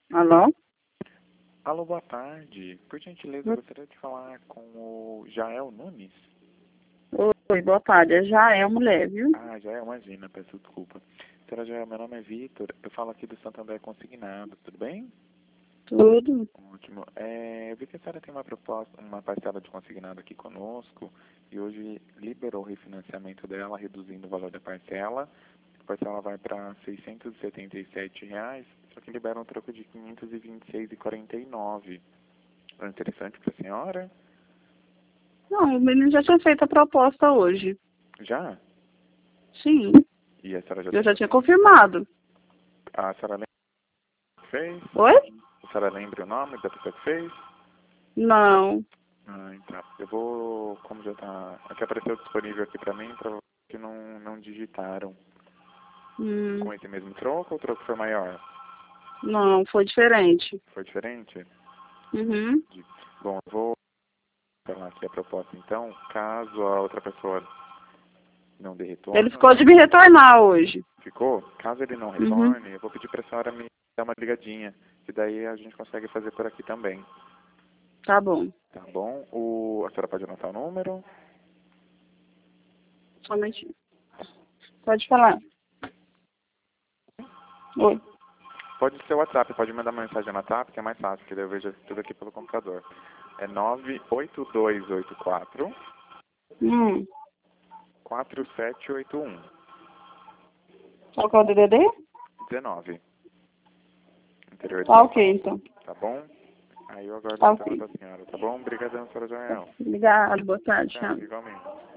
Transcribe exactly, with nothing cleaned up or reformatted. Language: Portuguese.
Alô? Alô, boa tarde. Por gentileza, eu gostaria de falar com o Jael Nunes. Oi, boa tarde. É já é mulher, viu? Ah, Jael, imagina, peço desculpa. Senhora Jael, meu nome é Vitor, eu falo aqui do Santander Consignado, tudo bem? Tudo. Ótimo. É, eu vi que a senhora tem uma proposta, uma parcela de consignado aqui conosco e hoje liberou o refinanciamento dela, reduzindo o valor da parcela. A parcela vai para seiscentos e setenta e sete reais, só que libera um troco de quinhentos e vinte e seis reais e quarenta e nove centavos. É interessante para a senhora? Não, o menino já tinha feito a proposta hoje. Já? Sim. E a senhora já Eu tem já tinha também? confirmado. A senhora lembra que fez? Oi? A senhora lembra o nome da pessoa que fez? Não. Ah, então. Eu vou, como já tá, aqui apareceu disponível aqui pra mim, pra que não, não digitaram. Hum, Com esse mesmo troco ou o troco foi maior? não, foi diferente. Foi diferente? Uhum. De- Bom, eu vou falar aqui a proposta então, caso a outra pessoa não dê Ele retorno, ficou de né? me retornar hoje. Ficou? Caso ele não Uhum. retorne, eu vou pedir pra senhora me dar uma ligadinha, que daí a gente consegue fazer por aqui também. Tá bom. Tá bom? O, a senhora pode anotar o número? Só um minutinho. Pode falar. Oi. Pode ser o WhatsApp, pode mandar mensagem no WhatsApp, que é mais fácil, que daí eu vejo tudo aqui pelo computador. É nove oito dois oito quatro, Hum. quatro sete oito um, Qual que é o D D D? dezenove. Interior de Tá São ok, Paulo. então. Tá bom? Aí eu aguardo o Tá retorno ok. da senhora, tá bom? Obrigadão, senhora Joel. Obrigada. Boa tarde. Tchau, Tchau. igualmente.